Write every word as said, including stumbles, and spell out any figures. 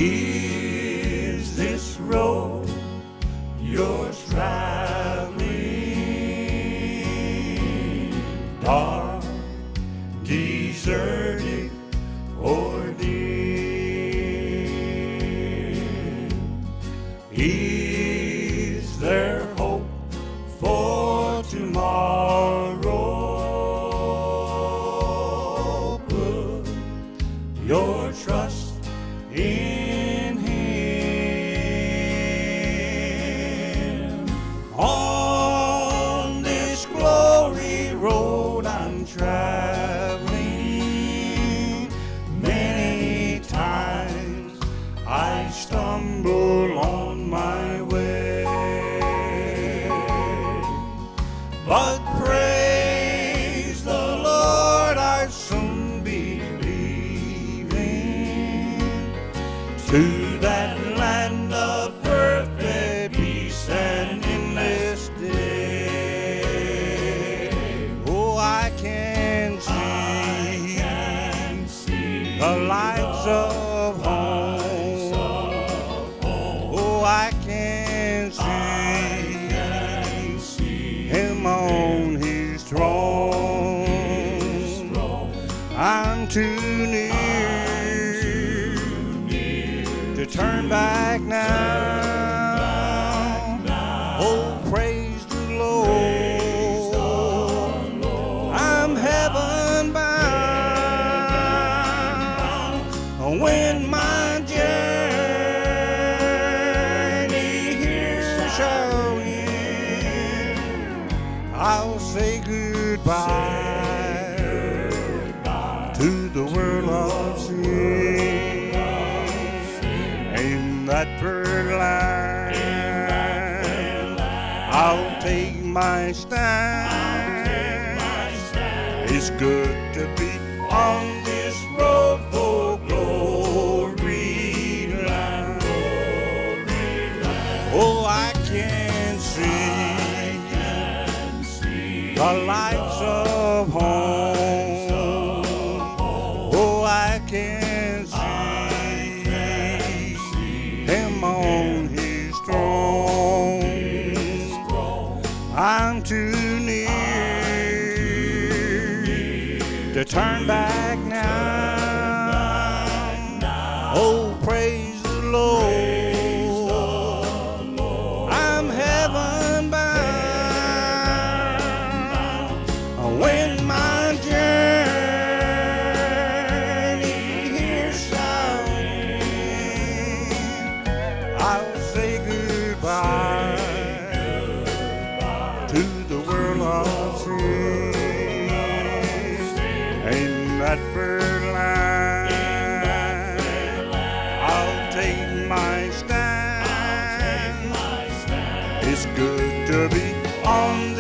Is this road you're traveling dark, deserted, or dim? Is there hope for tomorrow? Put your trust in Him. On this glory road I'm traveling, many times I stumble on my way, but praise the Lord, I'll soon be leaving to that land of perfect peace and endless day. Oh, I can see, I can see the lights of home. Oh, I can see, I can see Him on His throne. His throne. I'm too near to turn back now. Oh, praise the Lord. Praise the Lord. I'm heaven bound. When my journey here shall end, I'll say goodbye to the world of sin. In that bird line, I'll take my stand. It's good to be on this road for glory land. Oh, I can see the lights of home. Oh, I can see Him on His throne. I'm too near to turn back now. Oh, praise the Lord. I'm heaven bound. When my journey here shall end, I'll say goodbye to the world of sin. In that bird line, I'll take my stand. It's good to be on